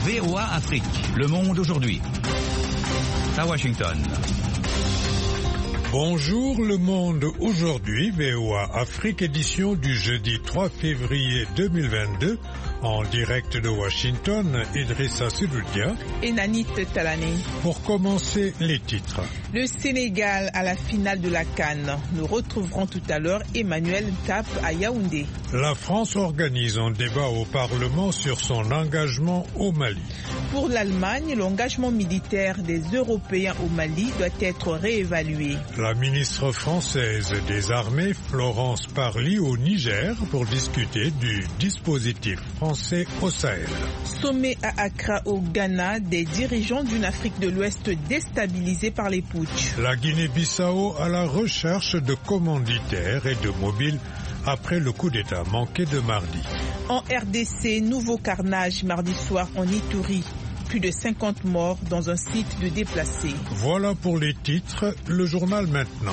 VOA Afrique, le monde aujourd'hui. À Washington. Bonjour le monde aujourd'hui, VOA Afrique édition du jeudi 3 février 2022, en direct de Washington, Idrissa Sedoudia et Nanit Talané. Pour commencer, les titres. Le Sénégal à la finale de la CAN. Nous retrouverons tout à l'heure Emmanuel Tap à Yaoundé. La France organise un débat au Parlement sur son engagement au Mali. Pour l'Allemagne, l'engagement militaire des Européens au Mali doit être réévalué. La ministre française des Armées, Florence Parly, au Niger pour discuter du dispositif français au Sahel. Sommet à Accra au Ghana des dirigeants d'une Afrique de l'Ouest déstabilisée par les putschs. La Guinée-Bissau à la recherche de commanditaires et de mobiles après le coup d'État manqué de mardi. En RDC, nouveau carnage mardi soir en Ituri. Plus de 50 morts dans un site de déplacés. Voilà pour les titres, le journal maintenant.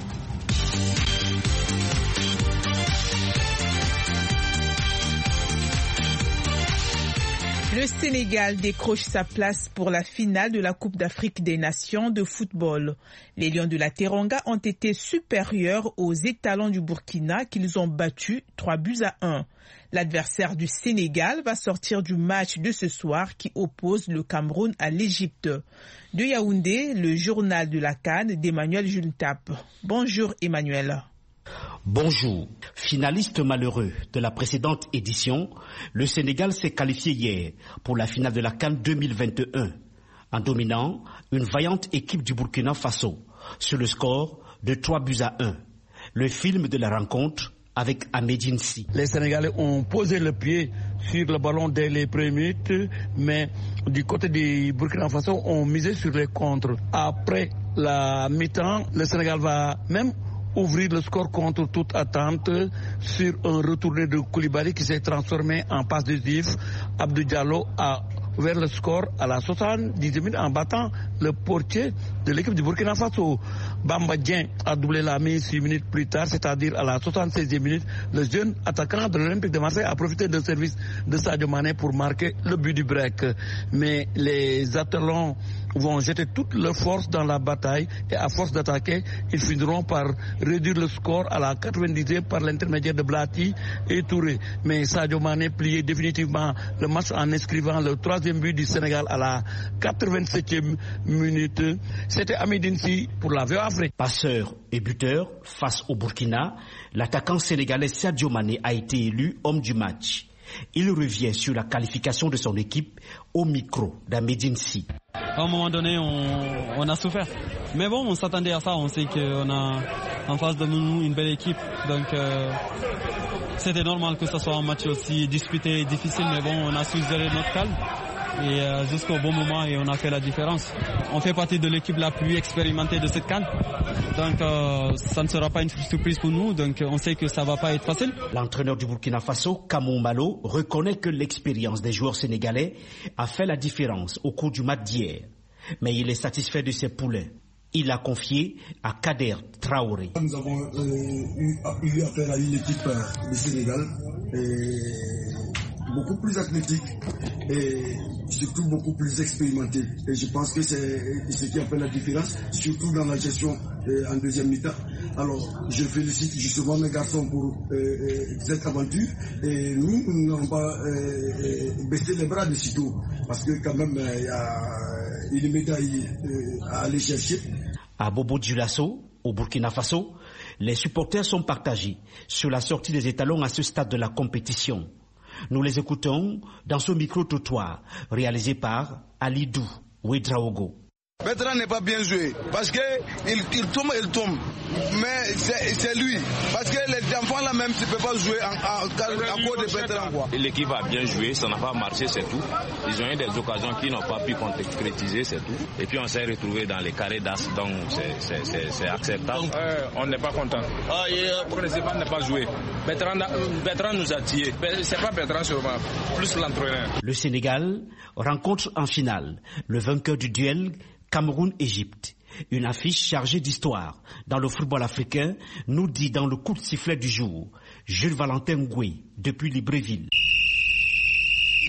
Le Sénégal décroche sa place pour la finale de la Coupe d'Afrique des Nations de football. Les Lions de la Teranga ont été supérieurs aux étalons du Burkina qu'ils ont battus 3-1. L'adversaire du Sénégal va sortir du match de ce soir qui oppose le Cameroun à l'Égypte. De Yaoundé, le journal de la CAN d'Emmanuel Jultap. Bonjour Emmanuel. Bonjour. Finaliste malheureux de la précédente édition, le Sénégal s'est qualifié hier pour la finale de la CAN 2021 en dominant une vaillante équipe du Burkina Faso sur le score de 3-1. Le film de la rencontre avec Ahmedine Sy. Les Sénégalais ont posé le pied sur le ballon dès les premières minutes, mais du côté du Burkina Faso, on misait sur les contres. Après la mi-temps, le Sénégal va même ouvrir le score contre toute attente sur un retourné de Koulibaly qui s'est transformé en passe décisive. Abdou Diallo a ouvert le score à la 70e minute en battant le portier de l'équipe du Burkina Faso. Bamba Dieng a doublé la mise 6 minutes plus tard, c'est-à-dire à la 76e minute. Le jeune attaquant de l'Olympique de Marseille a profité d'un service de Sadio Mané pour marquer le but du break. Mais les athlètes vont jeter toute leur force dans la bataille et à force d'attaquer, ils finiront par réduire le score à la 90e par l'intermédiaire de Blati et Touré. Mais Sadio Mané pliait définitivement le match en inscrivant le 3e but du Sénégal à la 87e minute. C'était Ahmedine Sy pour la VOA Afrique. Passeur et buteur face au Burkina, l'attaquant sénégalais Sadio Mané a été élu homme du match. Il revient sur la qualification de son équipe au micro d'Ahmedine Sy. À un moment donné, on a souffert. Mais bon, on s'attendait à ça. On sait qu'on a en face de nous une belle équipe. Donc, c'était normal que ce soit un match aussi disputé et difficile. Mais bon, on a su gérer notre calme. Et jusqu'au bon moment, et on a fait la différence. On fait partie de l'équipe la plus expérimentée de cette CAN. Donc ça ne sera pas une surprise pour nous. Donc on sait que ça ne va pas être facile. L'entraîneur du Burkina Faso, Kamou Malo, reconnaît que l'expérience des joueurs sénégalais a fait la différence au cours du match d'hier. Mais il est satisfait de ses poulains. Il a confié à Kader Traoré. Nous avons eu affaire à une équipe du Sénégal beaucoup plus athlétique et surtout beaucoup plus expérimentée. Et je pense que c'est ce qui a fait la différence, surtout dans la gestion en deuxième mi-temps. Alors, je félicite justement mes garçons pour cette aventure. Et nous n'allons pas baisser les bras de sitôt, parce que quand même, il y a une médaille à aller chercher. À Bobo Dioulasso, au Burkina Faso, les supporters sont partagés sur la sortie des étalons à ce stade de la compétition. Nous les écoutons dans ce micro-trottoir réalisé par Alidou Ouedraogo. Bertrand n'est pas bien joué parce qu'il tombe. Mais c'est lui. Parce que les enfants là même ne peuvent pas jouer en cause de Bertrand. L'équipe a bien joué, ça n'a pas marché, c'est tout. Ils ont eu des occasions qui n'ont pas pu concrétiser, c'est tout. Et puis on s'est retrouvé dans les carrés d'as, donc c'est acceptable. On n'est pas content. On n'a pas joué. Bertrand nous a tués. C'est pas Bertrand seulement, plus l'entraîneur. Le Sénégal rencontre en finale le vainqueur du duel Cameroun-Égypte. Une affiche chargée d'histoire dans le football africain, nous dit dans le coup de sifflet du jour Jules Valentin Ngoué depuis Libreville.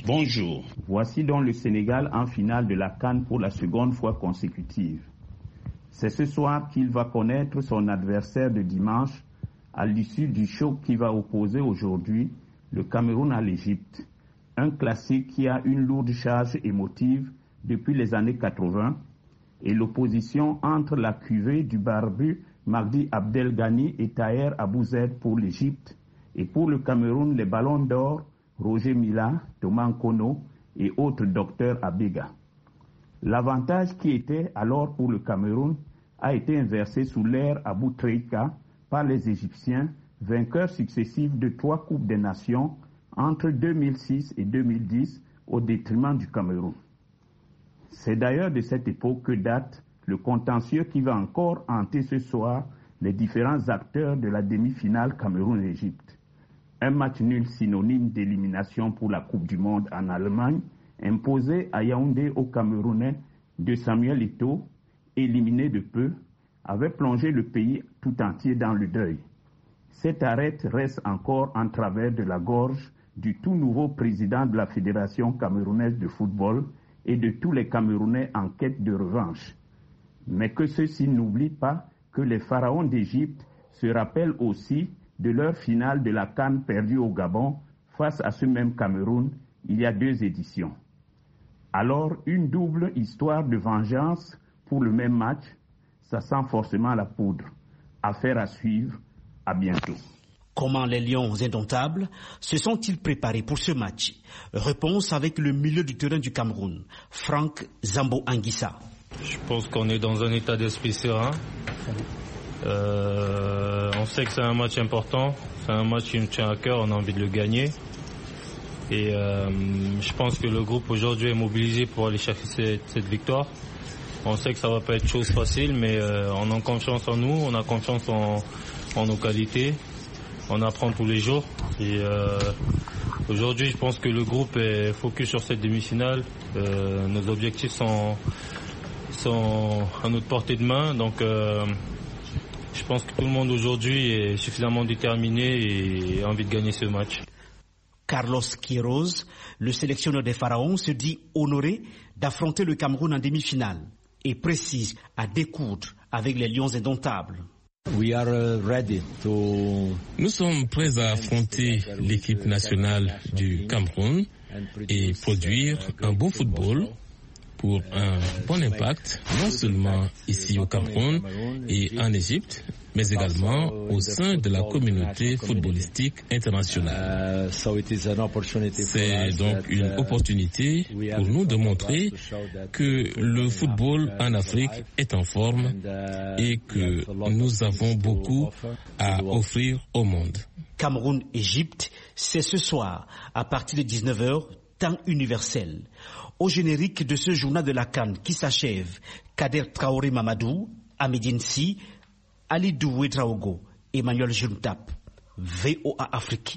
Bonjour. Voici donc le Sénégal en finale de la CAN pour la seconde fois consécutive. C'est ce soir qu'il va connaître son adversaire de dimanche à l'issue du choc qui va opposer aujourd'hui le Cameroun à l'Égypte. Un classique qui a une lourde charge émotive depuis les années 80 et l'opposition entre la cuvée du barbu Magdi Abdel Ghani et Taher Abou Zaid pour l'Égypte et pour le Cameroun les ballons d'or Roger Mila, Thomas Nkono et autres docteurs Abega. L'avantage qui était alors pour le Cameroun a été inversé sous l'ère Abou Treika par les Égyptiens, vainqueurs successifs de 3 Coupes des Nations entre 2006 et 2010 au détriment du Cameroun. C'est d'ailleurs de cette époque que date le contentieux qui va encore hanter ce soir les différents acteurs de la demi-finale Cameroun-Égypte. Un match nul synonyme d'élimination pour la Coupe du Monde en Allemagne, imposé à Yaoundé aux Camerounais de Samuel Eto'o, éliminé de peu, avait plongé le pays tout entier dans le deuil. Cette arrête reste encore en travers de la gorge du tout nouveau président de la Fédération camerounaise de football et de tous les Camerounais en quête de revanche. Mais que ceux-ci n'oublient pas que les pharaons d'Égypte se rappellent aussi de leur finale de la CAN perdue au Gabon face à ce même Cameroun il y a 2 éditions. Alors, une double histoire de vengeance pour le même match, ça sent forcément la poudre. Affaire à suivre, à bientôt. Comment les Lions indomptables se sont-ils préparés pour ce match? Réponse avec le milieu du terrain du Cameroun, Franck Zambo Anguissa. Je pense qu'on est dans un état d'esprit serein. On sait que c'est un match important, c'est un match qui nous tient à cœur, on a envie de le gagner. Et je pense que le groupe aujourd'hui est mobilisé pour aller chercher cette victoire. On sait que ça va pas être chose facile, mais on a confiance en nous, on a confiance en nos qualités. On apprend tous les jours. Et aujourd'hui, je pense que le groupe est focus sur cette demi-finale. Nos objectifs sont à notre portée de main. Donc, je pense que tout le monde aujourd'hui est suffisamment déterminé et a envie de gagner ce match. Carlos Queiroz, le sélectionneur des Pharaons, se dit honoré d'affronter le Cameroun en demi-finale et précise à découdre avec les Lions indomptables. Nous sommes prêts à affronter l'équipe nationale du Cameroun et produire un beau football pour un bon impact, non seulement ici au Cameroun et en Égypte, mais également au sein de la communauté footballistique internationale. C'est donc une opportunité pour nous de montrer que le football en Afrique est en forme et que nous avons beaucoup à offrir au monde. Cameroun-Égypte, c'est ce soir à partir de 19h, temps universel. Au générique de ce journal de la CAN qui s'achève, Kader Traoré Mamadou, Amidine Si, Ali Doué Traogo, Emmanuel Juntap, VOA Afrique.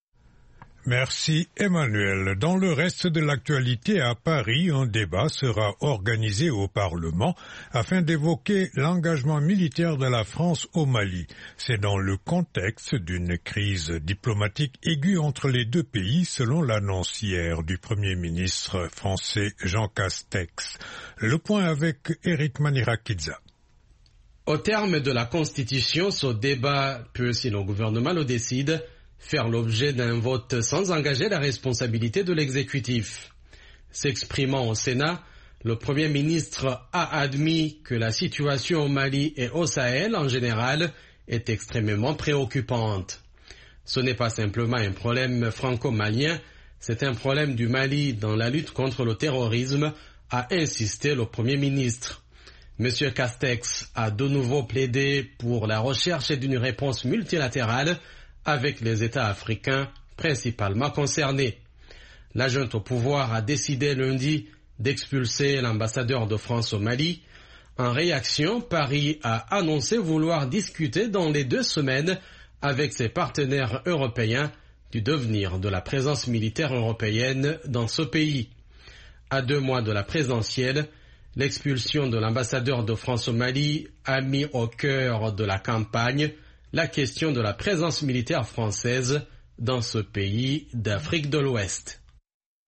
Merci Emmanuel. Dans le reste de l'actualité à Paris, un débat sera organisé au Parlement afin d'évoquer l'engagement militaire de la France au Mali. C'est dans le contexte d'une crise diplomatique aiguë entre les deux pays, selon l'annonce hier du Premier ministre français Jean Castex. Le point avec Eric Manirakidza. Au terme de la Constitution, ce débat peut, si le gouvernement le décide, faire l'objet d'un vote sans engager la responsabilité de l'exécutif. S'exprimant au Sénat, le Premier ministre a admis que la situation au Mali et au Sahel en général est extrêmement préoccupante. Ce n'est pas simplement un problème franco-malien, c'est un problème du Mali dans la lutte contre le terrorisme, a insisté le Premier ministre. M. Castex a de nouveau plaidé pour la recherche d'une réponse multilatérale avec les États africains principalement concernés. La junte au pouvoir a décidé lundi d'expulser l'ambassadeur de France au Mali. En réaction, Paris a annoncé vouloir discuter dans les 2 semaines avec ses partenaires européens du devenir de la présence militaire européenne dans ce pays. À 2 mois de la présidentielle, l'expulsion de l'ambassadeur de France au Mali a mis au cœur de la campagne la question de la présence militaire française dans ce pays d'Afrique de l'Ouest.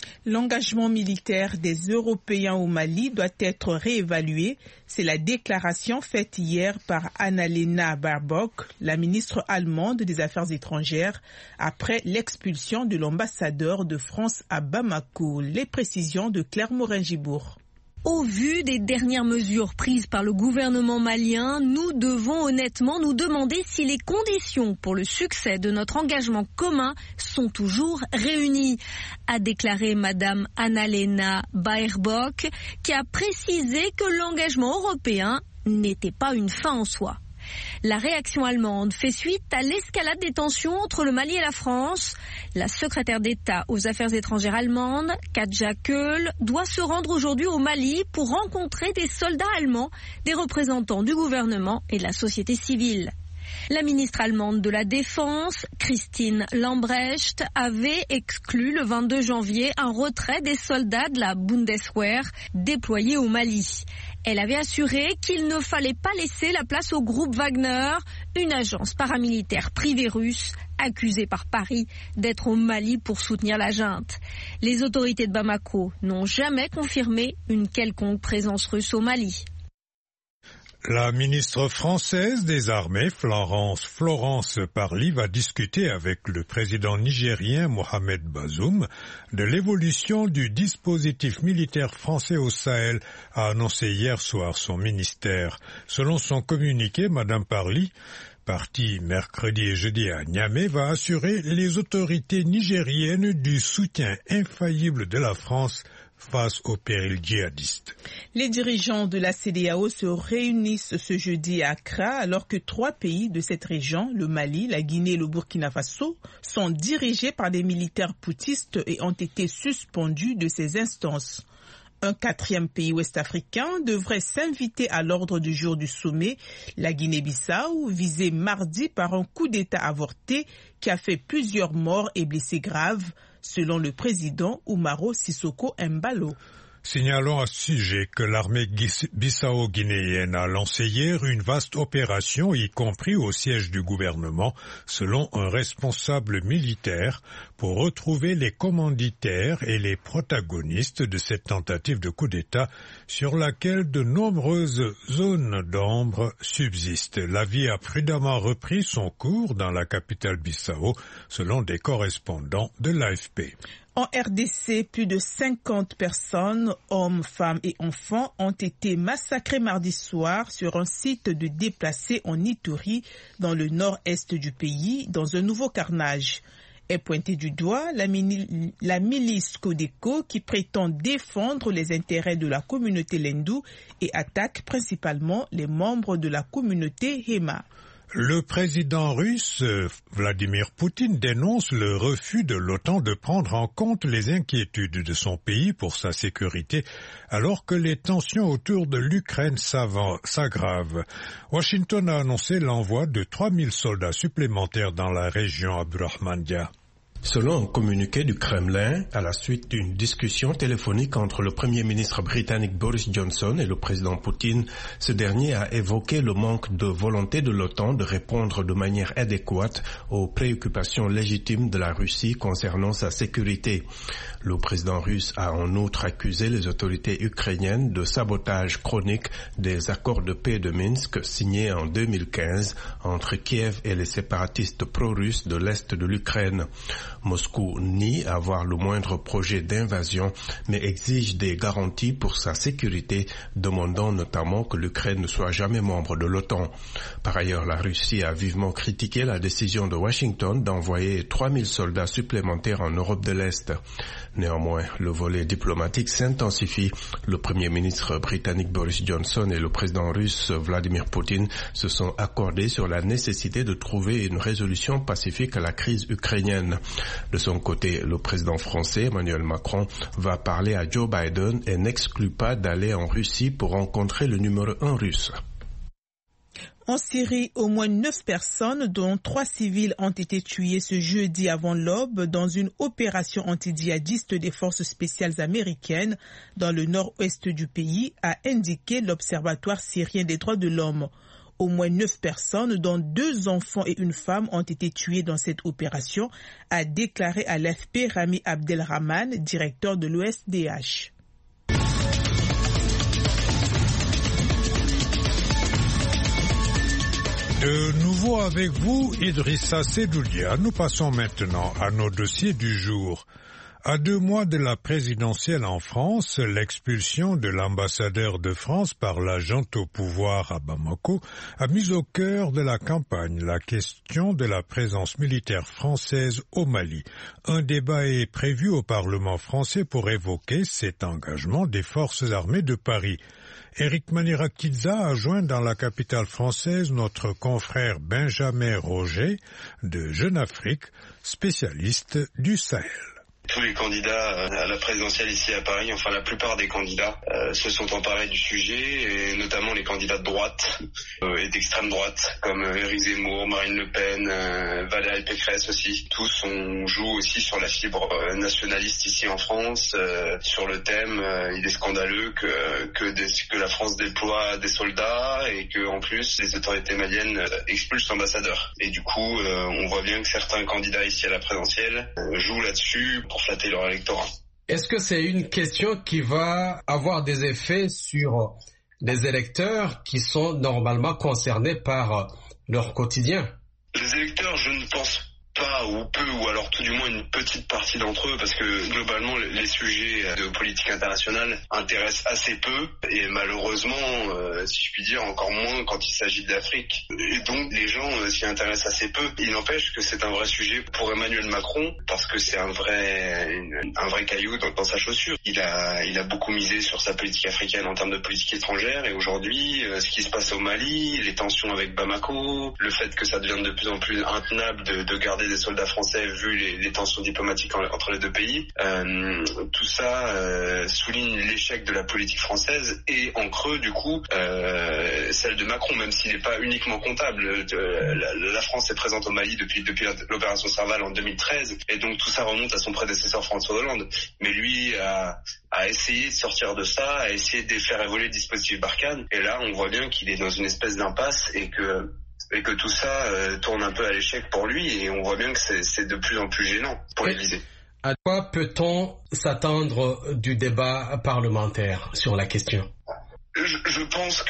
L'engagement militaire des Européens au Mali doit être réévalué. C'est la déclaration faite hier par Annalena Baerbock, la ministre allemande des Affaires étrangères, après l'expulsion de l'ambassadeur de France à Bamako. Les précisions de Claire Morin-Gibourg. Au vu des dernières mesures prises par le gouvernement malien, nous devons honnêtement nous demander si les conditions pour le succès de notre engagement commun sont toujours réunies, a déclaré Madame Annalena Baerbock, qui a précisé que l'engagement européen n'était pas une fin en soi. La réaction allemande fait suite à l'escalade des tensions entre le Mali et la France. La secrétaire d'État aux Affaires étrangères allemande, Katja Köhl, doit se rendre aujourd'hui au Mali pour rencontrer des soldats allemands, des représentants du gouvernement et de la société civile. La ministre allemande de la Défense, Christine Lambrecht, avait exclu le 22 janvier un retrait des soldats de la Bundeswehr déployés au Mali. Elle avait assuré qu'il ne fallait pas laisser la place au groupe Wagner, une agence paramilitaire privée russe accusée par Paris d'être au Mali pour soutenir la junte. Les autorités de Bamako n'ont jamais confirmé une quelconque présence russe au Mali. La ministre française des Armées, Florence Parly, va discuter avec le président nigérien Mohamed Bazoum de l'évolution du dispositif militaire français au Sahel, a annoncé hier soir son ministère. Selon son communiqué, Madame Parly, partie mercredi et jeudi à Niamey, va assurer les autorités nigériennes du soutien infaillible de la France face au péril djihadiste. Les dirigeants de la CEDEAO se réunissent ce jeudi à Accra alors que 3 pays de cette région, le Mali, la Guinée et le Burkina Faso, sont dirigés par des militaires poutistes et ont été suspendus de ces instances. Un 4e pays ouest-africain devrait s'inviter à l'ordre du jour du sommet, la Guinée-Bissau, visée mardi par un coup d'État avorté qui a fait plusieurs morts et blessés graves, selon le président Umaro Sissoko Embalo. Signalons à ce sujet que l'armée bissau-guinéenne a lancé hier une vaste opération, y compris au siège du gouvernement, selon un responsable militaire, pour retrouver les commanditaires et les protagonistes de cette tentative de coup d'État sur laquelle de nombreuses zones d'ombre subsistent. La vie a prudemment repris son cours dans la capitale Bissau, selon des correspondants de l'AFP. En RDC, plus de 50 personnes, hommes, femmes et enfants, ont été massacrés mardi soir sur un site de déplacés en Ituri, dans le nord-est du pays, dans un nouveau carnage. Est pointée du doigt la milice Codeco qui prétend défendre les intérêts de la communauté Lendu et attaque principalement les membres de la communauté Hema. Le président russe Vladimir Poutine dénonce le refus de l'OTAN de prendre en compte les inquiétudes de son pays pour sa sécurité alors que les tensions autour de l'Ukraine s'aggravent. Washington a annoncé l'envoi de 3000 soldats supplémentaires dans la région Abdurrahmandia. Selon un communiqué du Kremlin, à la suite d'une discussion téléphonique entre le Premier ministre britannique Boris Johnson et le président Poutine, ce dernier a évoqué le manque de volonté de l'OTAN de répondre de manière adéquate aux préoccupations légitimes de la Russie concernant sa sécurité. Le président russe a en outre accusé les autorités ukrainiennes de sabotage chronique des accords de paix de Minsk signés en 2015 entre Kiev et les séparatistes pro-russes de l'est de l'Ukraine. Moscou nie avoir le moindre projet d'invasion, mais exige des garanties pour sa sécurité, demandant notamment que l'Ukraine ne soit jamais membre de l'OTAN. Par ailleurs, la Russie a vivement critiqué la décision de Washington d'envoyer 3000 soldats supplémentaires en Europe de l'Est. Néanmoins, le volet diplomatique s'intensifie. Le Premier ministre britannique Boris Johnson et le président russe Vladimir Poutine se sont accordés sur la nécessité de trouver une résolution pacifique à la crise ukrainienne. De son côté, le président français Emmanuel Macron va parler à Joe Biden et n'exclut pas d'aller en Russie pour rencontrer le numéro 1 russe. En Syrie, au moins 9 personnes, dont 3 civils, ont été tuées ce jeudi avant l'aube dans une opération antidjihadiste des forces spéciales américaines dans le nord-ouest du pays, a indiqué l'Observatoire syrien des droits de l'homme. Au moins 9 personnes, dont 2 enfants et une femme, ont été tuées dans cette opération, a déclaré à l'AFP Rami Abdelrahman, directeur de l'OSDH. De nouveau avec vous, Idrissa Sedoulia. Nous passons maintenant à nos dossiers du jour. À 2 mois de la présidentielle en France, l'expulsion de l'ambassadeur de France par la junte au pouvoir à Bamako a mis au cœur de la campagne la question de la présence militaire française au Mali. Un débat est prévu au Parlement français pour évoquer cet engagement des forces armées de Paris. Éric Manirakidza a joint dans la capitale française notre confrère Benjamin Roger de Jeune Afrique, spécialiste du Sahel. Tous les candidats à la présidentielle ici à Paris, enfin la plupart des candidats, se sont emparés du sujet, et notamment les candidats de droite et d'extrême droite, comme Éric Zemmour, Marine Le Pen, Valérie Pécresse aussi. Tous on joue aussi sur la fibre nationaliste ici en France, sur le thème il est scandaleux que la France déploie des soldats et que en plus les autorités maliennes expulsent l'ambassadeur. Et du coup, on voit bien que certains candidats ici à la présidentielle jouent là-dessus pour flatter leur électorat. Est-ce que c'est une question qui va avoir des effets sur les électeurs qui sont normalement concernés par leur quotidien? Les électeurs, je ne pense pas ou peu, ou alors tout du moins une petite partie d'entre eux, parce que globalement les sujets de politique internationale intéressent assez peu, et malheureusement, si je puis dire, encore moins quand il s'agit d'Afrique. Et donc les gens s'y intéressent assez peu. Il n'empêche que c'est un vrai sujet pour Emmanuel Macron, parce que c'est un vrai caillou dans sa chaussure. Il a beaucoup misé sur sa politique africaine en termes de politique étrangère, et aujourd'hui, ce qui se passe au Mali, les tensions avec Bamako, le fait que ça devienne de plus en plus intenable de garder des soldats français vu les tensions diplomatiques entre les deux pays, tout ça souligne l'échec de la politique française, et en creux du coup celle de Macron, même s'il n'est pas uniquement comptable. La France est présente au Mali depuis l'opération Serval en 2013, et donc tout ça remonte à son prédécesseur François Hollande, mais lui a essayé de sortir de ça, a essayé de faire évoluer le dispositif Barkhane, et là on voit bien qu'il est dans une espèce d'impasse et que tout ça tourne un peu à l'échec pour lui, et on voit bien que c'est de plus en plus gênant pour l'Élysée. À quoi peut-on s'attendre du débat parlementaire sur la question ? Je pense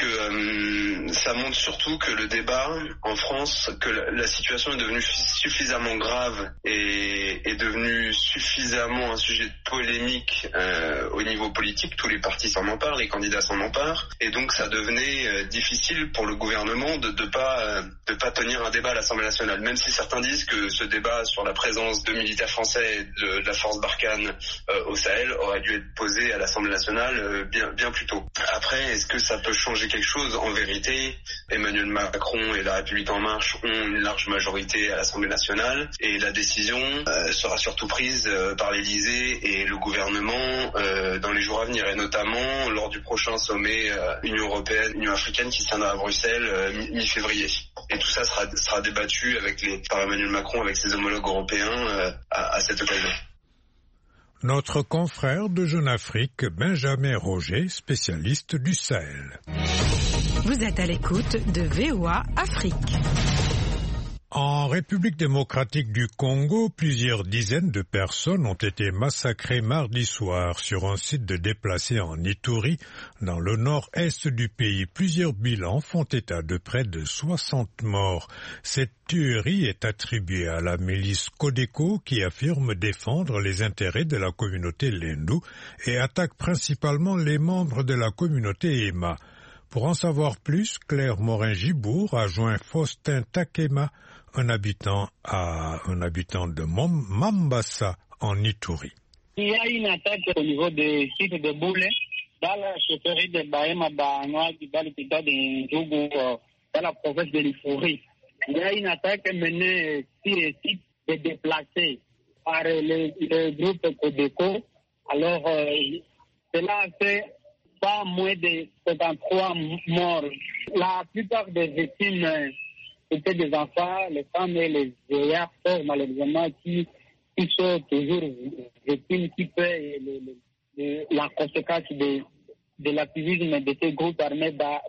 que ça montre surtout que le débat en France, que la situation est devenue suffisamment grave et est devenue suffisamment un sujet de polémique au niveau politique. Tous les partis s'en emparent, les candidats s'en emparent, et donc ça devenait difficile pour le gouvernement de pas tenir un débat à l'Assemblée nationale, même si certains disent que ce débat sur la présence de militaires français et de la force Barkhane au Sahel aurait dû être posé à l'Assemblée nationale bien plus tôt. Après, est-ce que ça peut changer quelque chose? En vérité, Emmanuel Macron et la République En Marche ont une large majorité à l'Assemblée nationale, et la décision sera surtout prise par l'Élysée et le gouvernement dans les jours à venir, et notamment lors du prochain sommet Union européenne, Union africaine qui se tiendra à Bruxelles mi-février. Et tout ça sera débattu par Emmanuel Macron avec ses homologues européens à cette occasion. Notre confrère de Jeune Afrique, Benjamin Roger, spécialiste du Sahel. Vous êtes à l'écoute de VOA Afrique. En République démocratique du Congo, plusieurs dizaines de personnes ont été massacrées mardi soir sur un site de déplacés en Ituri, dans le nord-est du pays. Plusieurs bilans font état de près de 60 morts. Cette tuerie est attribuée à la milice Codeco, qui affirme défendre les intérêts de la communauté Lendu et attaque principalement les membres de la communauté Ema. Pour en savoir plus, Claire Morin-Gibour a joint Faustin Takema, un habitant de Mambasa en Ituri. Il y a une attaque au niveau des sites de Boulé, dans la chefferie de Bahema Bahanoa, dans l'hôpital de Ndjougou, dans la province de l'Ituri. Il y a une attaque menée sur les sites de déplacés par le groupe Codeco. Alors, cela fait pas moins de 73 morts. La plupart des victimes étaient des enfants, les femmes et les vieillards, malheureusement, qui sont toujours victimes, qui paient la conséquence de l'activisme de ces groupes armés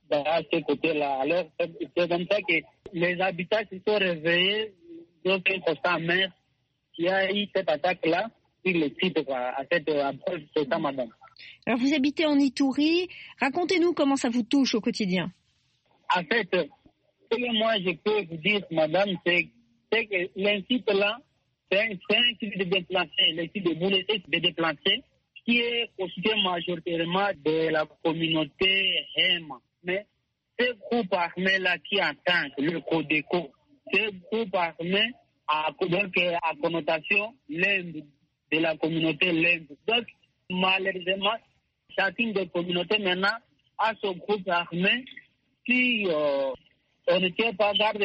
à ce côté-là. Alors, c'est comme ça que les habitants se sont réveillés dans un constat amer qu'il y a eu cette attaque-là sur le site, à cette approche, c'est ça, madame. Alors, vous habitez en Ituri. Racontez-nous comment ça vous touche au quotidien. En fait, ce que moi je peux vous dire, madame, c'est que l'insite-là, c'est un site de déplacé, le site de Boulé, de déplacé, qui est constitué majoritairement de la communauté Hema. Mais ce groupe armé-là qui attaque le Codeco, ce groupe armé a connotation l'Inde, de la communauté l'Inde. Donc, malheureusement, chacune des communautés maintenant a son groupe armé qui, on ne tient pas garde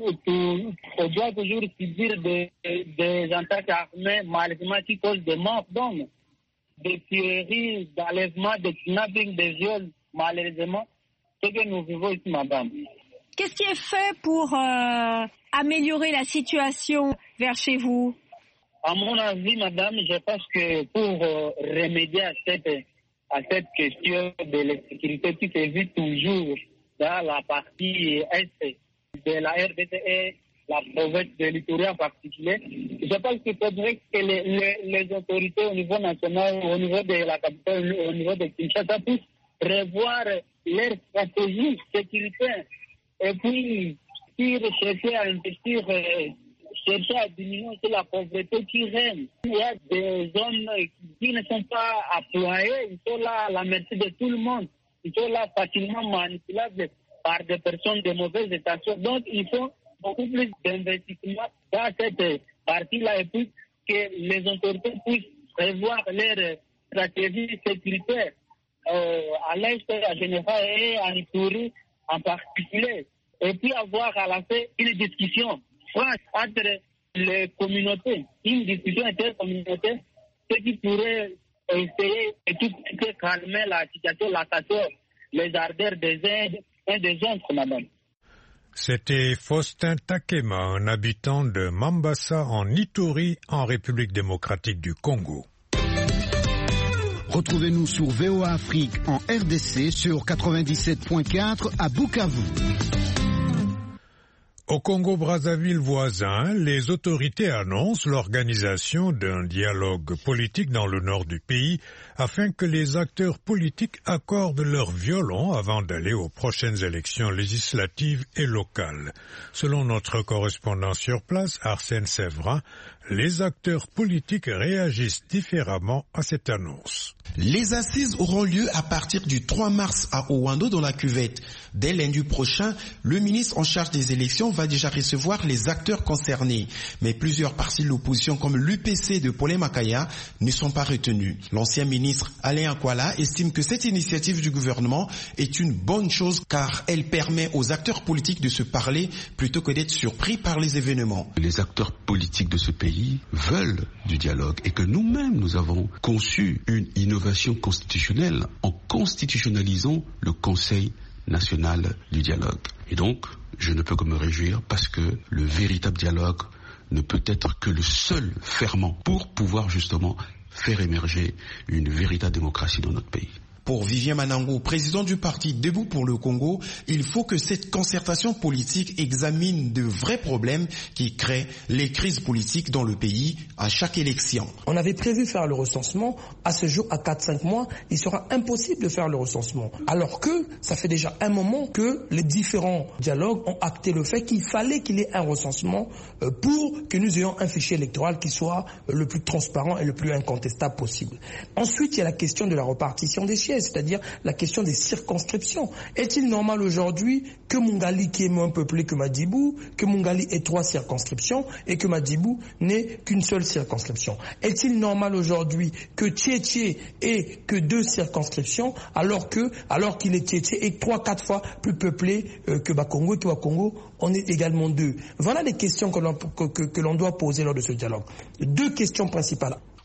on doit toujours subir des attaques armées, malheureusement, qui causent des morts d'hommes, des tueries, d'enlèvements, de kidnappings, des viols, malheureusement. Ce que nous vivons ici, madame. Qu'est-ce qui est fait pour améliorer la situation vers chez vous? À mon avis, madame, je pense que pour remédier à cette question de l'insécurité qui se vit toujours dans la partie est de la RDC et la province de l'Ituri en particulier, je pense qu'il faudrait que les autorités au niveau national, au niveau de la capitale, au niveau de Kinshasa, puissent revoir leur stratégie sécuritaire et puis chercher à investir, chercher à diminuer la pauvreté qui règne. Il y a des hommes qui ne sont pas employés, ils sont là à la merci de tout le monde, ils sont là facilement manipulables par des personnes de mauvaise intention. Donc il faut beaucoup plus d'investissement dans cette partie-là et puis que les autorités puissent revoir leur stratégie sécuritaire à l'Est, à Genève et à Ituri en particulier. Et puis avoir à la fin une discussion franche entre les communautés, une discussion intercommunautaire, ce qui pourrait essayer de tout calmer la situation, la cassure, les ardeurs des uns et des autres, madame. C'était Faustin Takema, un habitant de Mambasa en Ituri, en République démocratique du Congo. Retrouvez-nous sur VOA Afrique en RDC sur 97.4 à Bukavu. Au Congo-Brazzaville voisin, les autorités annoncent l'organisation d'un dialogue politique dans le nord du pays afin que les acteurs politiques accordent leur violon avant d'aller aux prochaines élections législatives et locales. Selon notre correspondant sur place, Arsène Séverin, les acteurs politiques réagissent différemment à cette annonce. Les assises auront lieu à partir du 3 mars à Owando dans la Cuvette. Dès lundi prochain, le ministre en charge des élections va déjà recevoir les acteurs concernés. Mais plusieurs partis de l'opposition comme l'UPC de Paulin Makaya ne sont pas retenus. L'ancien ministre Alain Akwala estime que cette initiative du gouvernement est une bonne chose car elle permet aux acteurs politiques de se parler plutôt que d'être surpris par les événements. Les acteurs politiques de ce pays veulent du dialogue et que nous-mêmes nous avons conçu une innovation constitutionnelle en constitutionnalisant le Conseil national du dialogue. Et donc, je ne peux que me réjouir parce que le véritable dialogue ne peut être que le seul ferment pour pouvoir justement faire émerger une véritable démocratie dans notre pays. Pour Vivien Manango, président du parti Debout pour le Congo, il faut que cette concertation politique examine de vrais problèmes qui créent les crises politiques dans le pays à chaque élection. On avait prévu faire le recensement. À ce jour, à 4-5 mois, il sera impossible de faire le recensement. Alors que ça fait déjà un moment que les différents dialogues ont acté le fait qu'il fallait qu'il y ait un recensement pour que nous ayons un fichier électoral qui soit le plus transparent et le plus incontestable possible. Ensuite, il y a la question de la répartition des sièges, c'est-à-dire la question des circonscriptions. Est-il normal aujourd'hui que Mungali, qui est moins peuplé que Madibou, que Mungali ait 3 circonscriptions et que Madibou n'ait qu'une seule circonscription? Est-il normal aujourd'hui que Tietie ait que 2 circonscriptions alors qu'il est Tietie et 3-4 fois plus peuplé que Bakongo et que Bakongo on est également 2? Voilà les questions que l'on doit poser lors de ce dialogue. 2 questions principales.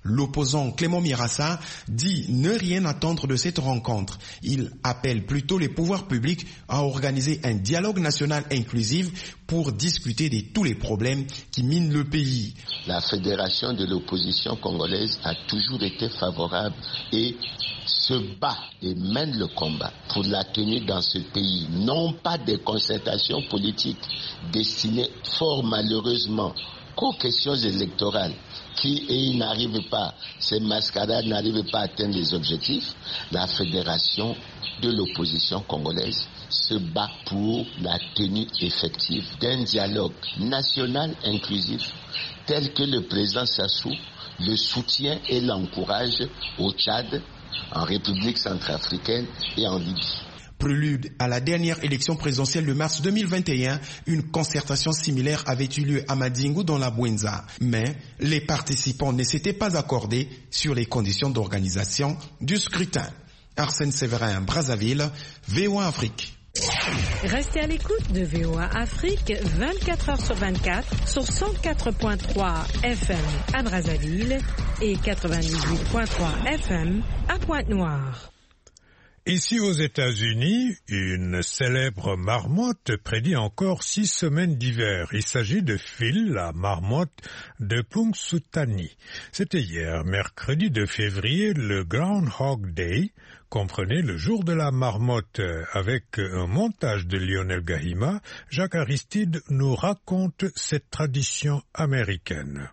L'opposant Clément Mirassa dit ne rien attendre de cette rencontre. Il appelle plutôt les pouvoirs publics à organiser un dialogue national inclusif pour discuter de tous les problèmes qui minent le pays. La fédération de l'opposition congolaise a toujours été favorable et se bat et mène le combat pour la tenue dans ce pays, non pas des concertations politiques destinées fort malheureusement qu'aux questions électorales qui n'arrivent pas, ces mascarades n'arrivent pas à atteindre les objectifs. La fédération de l'opposition congolaise se bat pour la tenue effective d'un dialogue national inclusif tel que le président Sassou le soutient et l'encourage au Tchad, en République centrafricaine et en Libye. Prélude à la dernière élection présidentielle de mars 2021, une concertation similaire avait eu lieu à Madingu dans la Bouenza. Mais les participants ne s'étaient pas accordés sur les conditions d'organisation du scrutin. Arsène Séverin, Brazzaville, VOA Afrique. Restez à l'écoute de VOA Afrique 24 heures sur 24 sur 104.3 FM à Brazzaville et 98.3 FM à Pointe-Noire. Ici aux États-Unis, une célèbre marmotte prédit encore 6 semaines d'hiver. Il s'agit de Phil, la marmotte de Punxsutawney. C'était hier, mercredi 2 février, le Groundhog Day. Comprenez le jour de la marmotte. Avec un montage de Lionel Gahima, Jacques Aristide nous raconte cette tradition américaine.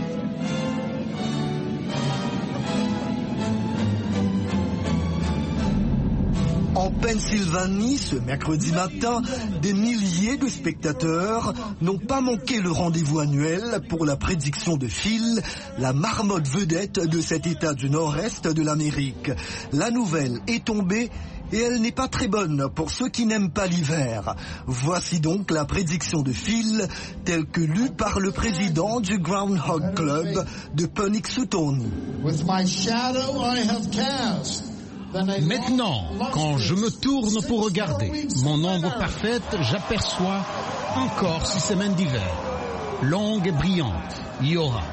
En Pennsylvanie, ce mercredi matin, des milliers de spectateurs n'ont pas manqué le rendez-vous annuel pour la prédiction de Phil, la marmotte vedette de cet état du nord-est de l'Amérique. La nouvelle est tombée et elle n'est pas très bonne pour ceux qui n'aiment pas l'hiver. Voici donc la prédiction de Phil, telle que lue par le président du Groundhog Club de Punxsutawney. With my shadow I have cast. Maintenant, quand je me tourne pour regarder mon ombre parfaite, j'aperçois encore 6 semaines d'hiver. Longue et brillante, il y aura.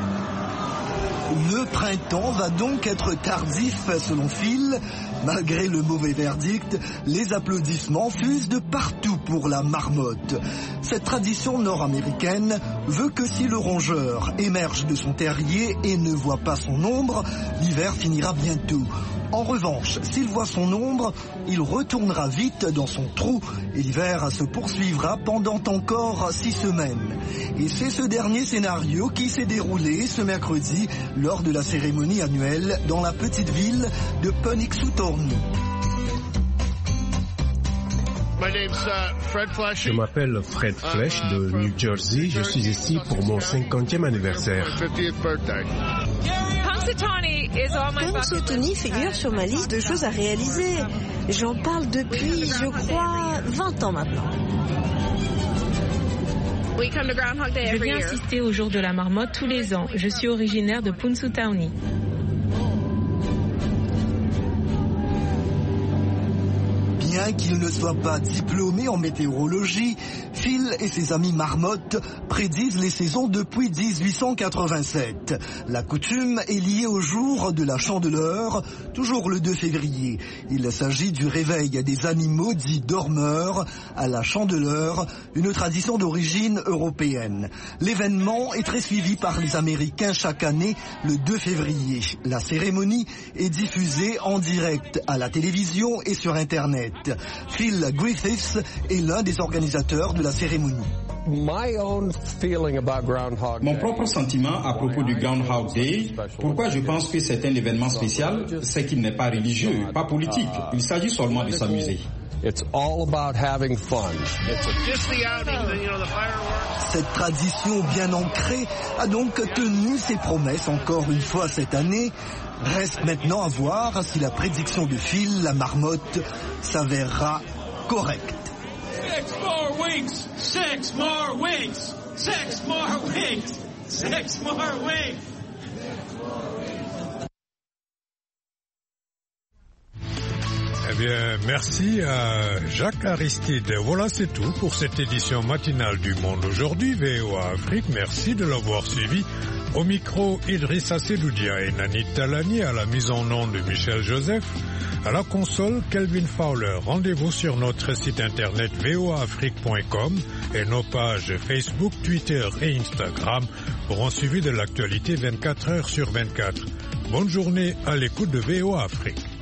Le printemps va donc être tardif selon Phil. Malgré le mauvais verdict, les applaudissements fusent de partout pour la marmotte. Cette tradition nord-américaine veut que si le rongeur émerge de son terrier et ne voit pas son ombre, l'hiver finira bientôt. En revanche, s'il voit son ombre, il retournera vite dans son trou et l'hiver se poursuivra pendant encore 6 semaines. Et c'est ce dernier scénario qui s'est déroulé ce mercredi lors de la cérémonie annuelle dans la petite ville de Punxsutawney. Je m'appelle Fred Flesh de New Jersey. Je suis ici pour mon 50e anniversaire. Punxsutawney figure sur ma liste de choses à réaliser. J'en parle depuis, je crois, 20 ans maintenant. Je viens assister au jour de la marmotte tous les ans. Je suis originaire de Punxsutawney. Bien qu'il ne soit pas diplômé en météorologie, Phil et ses amis marmottes prédisent les saisons depuis 1887. La coutume est liée au jour de la Chandeleur, toujours le 2 février. Il s'agit du réveil des animaux dits dormeurs à la Chandeleur, une tradition d'origine européenne. L'événement est très suivi par les Américains chaque année le 2 février. La cérémonie est diffusée en direct à la télévision et sur Internet. Phil Griffiths est l'un des organisateurs de la cérémonie. Mon propre sentiment à propos du Groundhog Day, pourquoi je pense que c'est un événement spécial, c'est qu'il n'est pas religieux, pas politique. Il s'agit seulement de s'amuser. Cette tradition bien ancrée a donc tenu ses promesses encore une fois cette année. Reste maintenant à voir si la prédiction de Phil, la marmotte, s'avérera correcte. 6 more weeks! 6 more weeks! 6 more weeks! 6 more weeks! Bien, merci à Jacques Aristide. Voilà, c'est tout pour cette édition matinale du Monde aujourd'hui. VOA Afrique, merci de l'avoir suivi. Au micro, Idrissa Sedoudia et Nani Talani, à la mise en onde de Michel Joseph. À la console, Kelvin Fowler. Rendez-vous sur notre site internet voaafrique.com et nos pages Facebook, Twitter et Instagram pour un suivi de l'actualité 24 heures sur 24. Bonne journée à l'écoute de VOA Afrique.